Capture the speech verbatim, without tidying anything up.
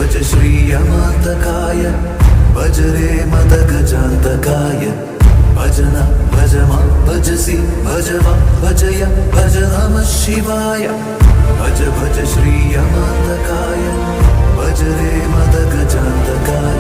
भज श्रियमान्तकाय भज रे मदगजान्तकाय भजन भज मा भजसि भज मा भजय भज नमः शिवाय भज भज श्रियमान्तकाय भज रे मदगजान्तकाय